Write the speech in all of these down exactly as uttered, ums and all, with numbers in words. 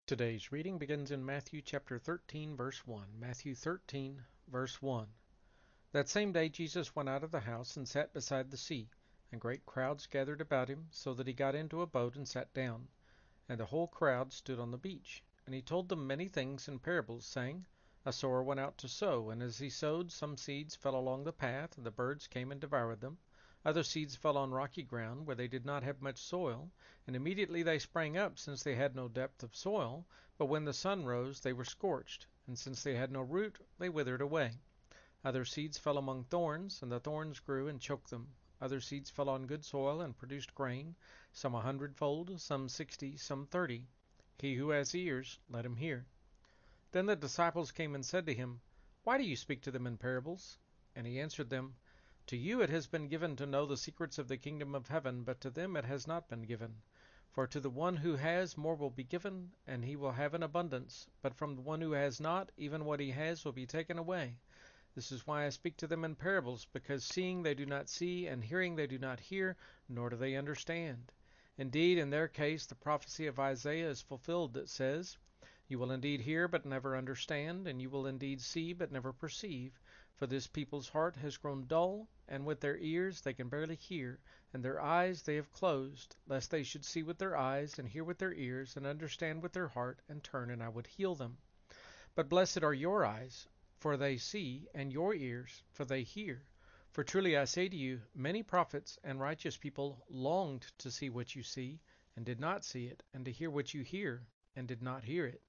Today's reading begins in Matthew chapter thirteen, verse one. Matthew thirteen, verse one. That same day Jesus went out of the house and sat beside the sea, and great crowds gathered about him, so that he got into a boat and sat down. And the whole crowd stood on the beach. And he told them many things in parables, saying, A sower went out to sow, and as he sowed, some seeds fell along the path, and the birds came and devoured them. Other seeds fell on rocky ground, where they did not have much soil, and immediately they sprang up, since they had no depth of soil. But when the sun rose, they were scorched, and since they had no root, they withered away. Other seeds fell among thorns, and the thorns grew and choked them. Other seeds fell on good soil and produced grain, some a hundredfold, some sixty, some thirty. He who has ears, let him hear. Then the disciples came and said to him, Why do you speak to them in parables? And he answered them, To you it has been given to know the secrets of the kingdom of heaven, but to them it has not been given. For to the one who has, more will be given, and he will have an abundance. But from the one who has not, even what he has will be taken away. This is why I speak to them in parables, because seeing they do not see, and hearing they do not hear, nor do they understand. Indeed, in their case, the prophecy of Isaiah is fulfilled that says, You will indeed hear, but never understand, and you will indeed see, but never perceive. For this people's heart has grown dull, and with their ears they can barely hear, and their eyes they have closed, lest they should see with their eyes, and hear with their ears, and understand with their heart, and turn, and I would heal them. But blessed are your eyes, for they see, and your ears, for they hear. For truly I say to you, many prophets and righteous people longed to see what you see, and did not see it, and to hear what you hear, and did not hear it.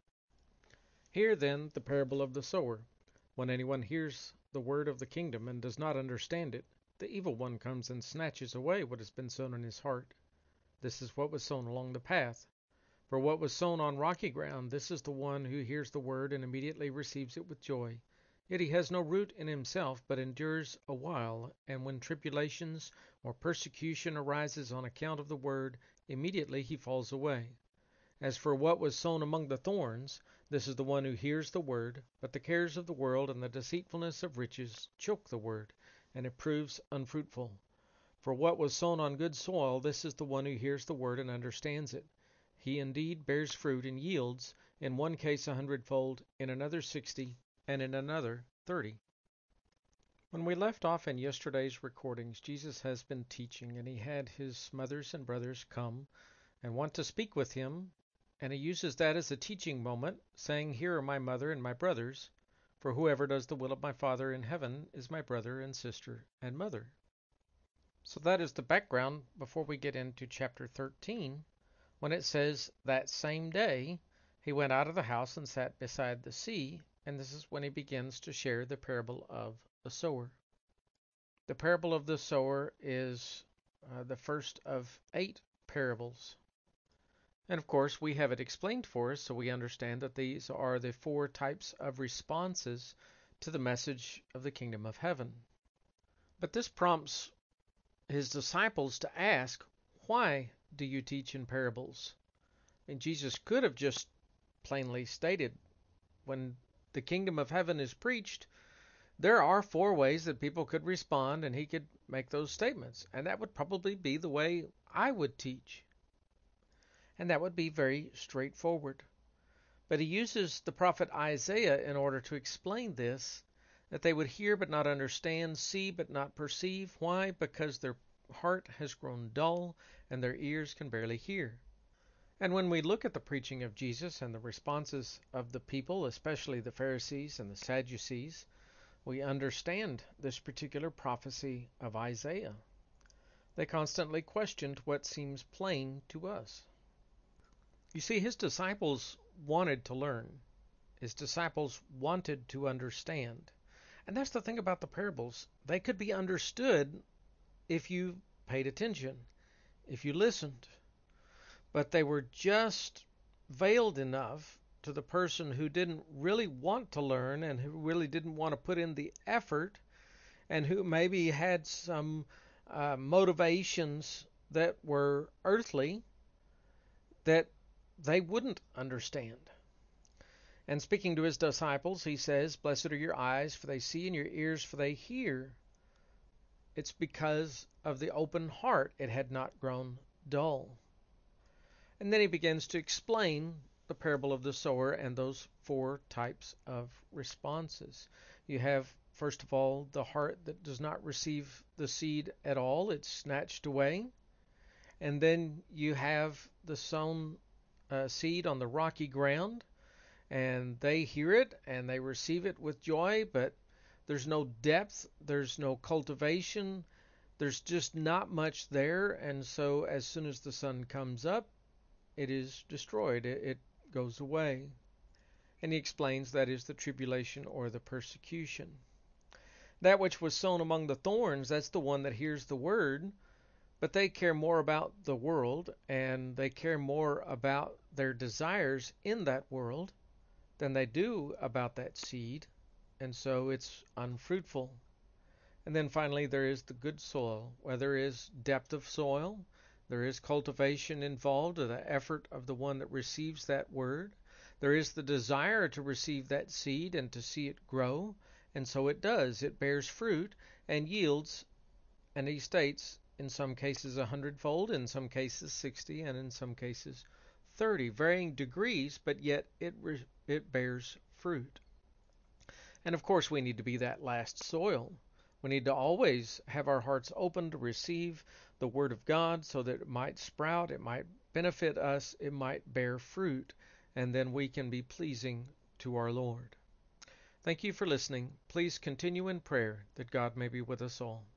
Hear then the parable of the sower. When anyone hears the word of the kingdom and does not understand it, the evil one comes and snatches away what has been sown in his heart. This is what was sown along the path. For what was sown on rocky ground, this is the one who hears the word and immediately receives it with joy. Yet he has no root in himself, but endures a while, and when tribulations or persecution arises on account of the word, immediately he falls away. As for what was sown among the thorns, this is the one who hears the word, but the cares of the world and the deceitfulness of riches choke the word, and it proves unfruitful. For what was sown on good soil, this is the one who hears the word and understands it. He indeed bears fruit and yields, in one case a hundredfold, in another sixty, and in another thirty. When we left off in yesterday's recordings, Jesus has been teaching, and he had his mothers and brothers come and want to speak with him, and he uses that as a teaching moment, saying, Here are my mother and my brothers, for whoever does the will of my Father in heaven is my brother and sister and mother. So that is the background before we get into chapter thirteen, when it says, That same day he went out of the house and sat beside the sea, and this is when he begins to share the parable of the sower. The parable of the sower is uh, the first of eight parables. And of course, we have it explained for us, so we understand that these are the four types of responses to the message of the kingdom of heaven. But this prompts his disciples to ask, Why do you teach in parables? And Jesus could have just plainly stated, when the kingdom of heaven is preached, there are four ways that people could respond, and he could make those statements. And that would probably be the way I would teach. And that would be very straightforward. But he uses the prophet Isaiah in order to explain this, that they would hear but not understand, see but not perceive. Why? Because their heart has grown dull, and their ears can barely hear. And when we look at the preaching of Jesus and the responses of the people, especially the Pharisees and the Sadducees, we understand this particular prophecy of Isaiah. They constantly questioned what seems plain to us. You see, his disciples wanted to learn. His disciples wanted to understand. And that's the thing about the parables. They could be understood if you paid attention, if you listened. But they were just veiled enough to the person who didn't really want to learn and who really didn't want to put in the effort, and who maybe had some uh, motivations that were earthly, that they wouldn't understand. And speaking to his disciples, he says, Blessed are your eyes, for they see, and your ears, for they hear. It's because of the open heart it had not grown dull. And then he begins to explain the parable of the sower and those four types of responses. You have, first of all, the heart that does not receive the seed at all, it's snatched away. And then you have the sown uh, seed on the rocky ground, and they hear it and they receive it with joy, but there's no depth, there's no cultivation, there's just not much there, and so as soon as the sun comes up, it is destroyed, it, it goes away. And he explains that is the tribulation or the persecution. That which was sown among the thorns, that's the one that hears the word, but they care more about the world and they care more about their desires in that world than they do about that seed, and so it's unfruitful. And then finally, there is the good soil, where there is depth of soil, there is cultivation involved, or the effort of the one that receives that word. There is the desire to receive that seed and to see it grow, and so it does. It bears fruit and yields, and he states, in some cases a hundredfold, in some cases sixty, and in some cases thirty, varying degrees, but yet it it bears fruit. And of course, we need to be that last soil. We need to always have our hearts open to receive the Word of God so that it might sprout, it might benefit us, it might bear fruit, and then we can be pleasing to our Lord. Thank you for listening. Please continue in prayer that God may be with us all.